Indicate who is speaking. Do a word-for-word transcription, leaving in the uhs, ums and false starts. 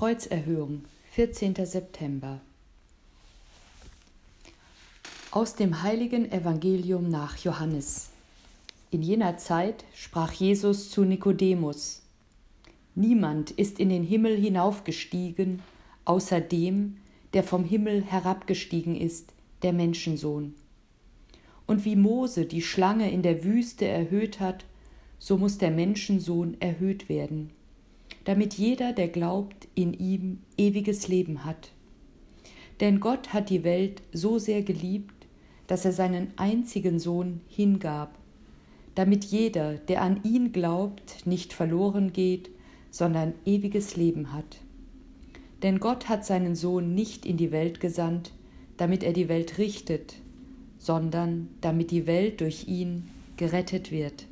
Speaker 1: Kreuzerhöhung, vierzehnter September. Aus dem heiligen Evangelium nach Johannes. In jener Zeit sprach Jesus zu Nikodemus: Niemand ist in den Himmel hinaufgestiegen, außer dem, der vom Himmel herabgestiegen ist, der Menschensohn. Und wie Mose die Schlange in der Wüste erhöht hat, so muss der Menschensohn erhöht werden, damit jeder, der glaubt, in ihm ewiges Leben hat. Denn Gott hat die Welt so sehr geliebt, dass er seinen einzigen Sohn hingab, damit jeder, der an ihn glaubt, nicht verloren geht, sondern ewiges Leben hat. Denn Gott hat seinen Sohn nicht in die Welt gesandt, damit er die Welt richtet, sondern damit die Welt durch ihn gerettet wird.